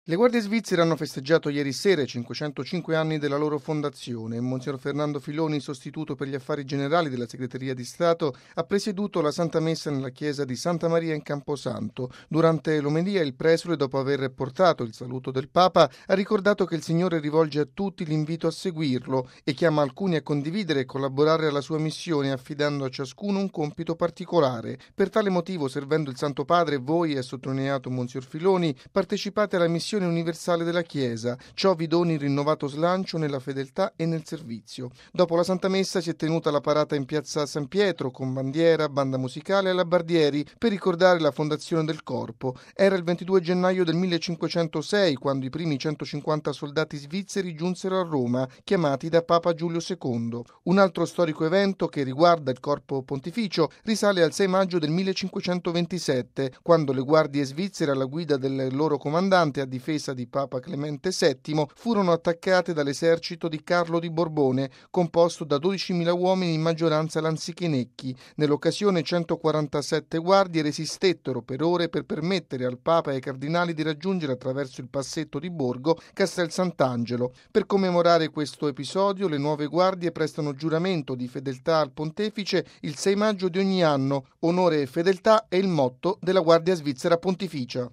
Le guardie svizzere hanno festeggiato ieri sera i 505 anni della loro fondazione. Monsignor Fernando Filoni, sostituto per gli affari generali della Segreteria di Stato, ha presieduto la Santa Messa nella chiesa di Santa Maria in Camposanto. Durante l'omelia il presule, dopo aver portato il saluto del Papa, ha ricordato che il Signore rivolge a tutti l'invito a seguirlo e chiama alcuni a condividere e collaborare alla sua missione, affidando a ciascuno un compito particolare. Per tale motivo, servendo il Santo Padre, voi, ha sottolineato Monsignor Filoni, partecipate alla missione universale della Chiesa. Ciò vi doni il rinnovato slancio nella fedeltà e nel servizio. Dopo la Santa Messa si è tenuta la parata in piazza San Pietro con bandiera, banda musicale e alabardieri per ricordare la fondazione del corpo. Era il 22 gennaio del 1506 quando i primi 150 soldati svizzeri giunsero a Roma, chiamati da Papa Giulio II. Un altro storico evento che riguarda il corpo pontificio risale al 6 maggio del 1527, quando le guardie svizzere alla guida del loro comandante a difesa di Papa Clemente VII furono attaccate dall'esercito di Carlo di Borbone, composto da 12.000 uomini, in maggioranza lanzichenecchi. Nell'occasione 147 guardie resistettero per ore per permettere al Papa e ai cardinali di raggiungere attraverso il passetto di Borgo Castel Sant'Angelo. Per commemorare questo episodio, le nuove guardie prestano giuramento di fedeltà al pontefice il 6 maggio di ogni anno. Onore e fedeltà è il motto della Guardia Svizzera Pontificia.